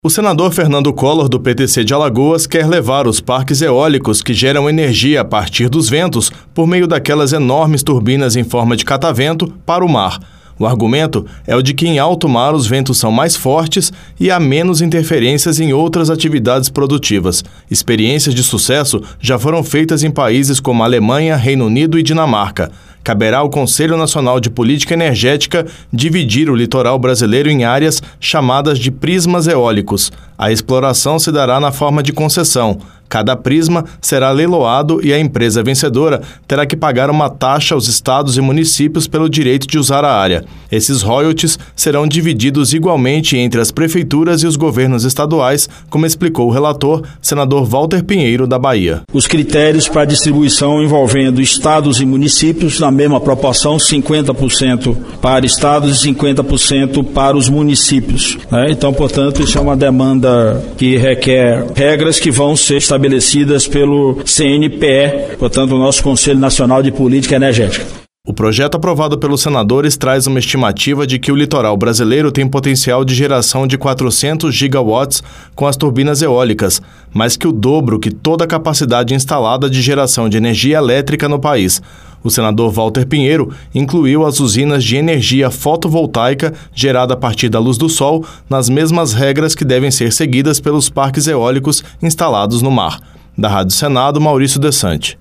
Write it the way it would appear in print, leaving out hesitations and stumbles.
O senador Fernando Collor, do PTC de Alagoas, quer levar os parques eólicos que geram energia a partir dos ventos, por meio daquelas enormes turbinas em forma de catavento, para o mar. O argumento é o de que em alto mar os ventos são mais fortes e há menos interferências em outras atividades produtivas. Experiências de sucesso já foram feitas em países como Alemanha, Reino Unido e Dinamarca. Caberá ao Conselho Nacional de Política Energética dividir o litoral brasileiro em áreas chamadas de prismas eólicos. A exploração se dará na forma de concessão. Cada prisma será leiloado e a empresa vencedora terá que pagar uma taxa aos estados e municípios pelo direito de usar a área. Esses royalties serão divididos igualmente entre as prefeituras e os governos estaduais, como explicou o relator, senador Walter Pinheiro, da Bahia. Os critérios para distribuição envolvendo estados e municípios, na mesma proporção, 50% para estados e 50% para os municípios. Então, portanto, isso é uma demanda que requer regras que vão ser estabelecidas pelo CNPE, portanto, o nosso Conselho Nacional de Política Energética. O projeto aprovado pelos senadores traz uma estimativa de que o litoral brasileiro tem potencial de geração de 400 gigawatts com as turbinas eólicas, mais que o dobro que toda a capacidade instalada de geração de energia elétrica no país. O senador Walter Pinheiro incluiu as usinas de energia fotovoltaica gerada a partir da luz do sol nas mesmas regras que devem ser seguidas pelos parques eólicos instalados no mar. Da Rádio Senado, Maurício Desante.